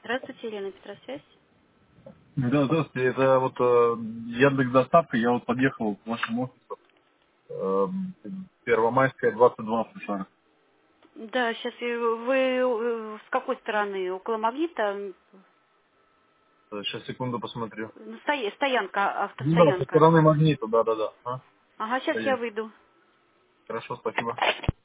Здравствуйте, Елена Петросвязь. Да, здравствуйте. Это вот Яндекс Доставка. Я вот подъехал к вашему офису. Первомайская, 22 в Сушах. Да, сейчас вы с какой стороны? Около Магнита? Сейчас, секунду, посмотрю. Стоянка, Ну да, со автостоянка. стороны Магнита, да-да-да. Ага, сейчас я Стоит. выйду. Хорошо, спасибо.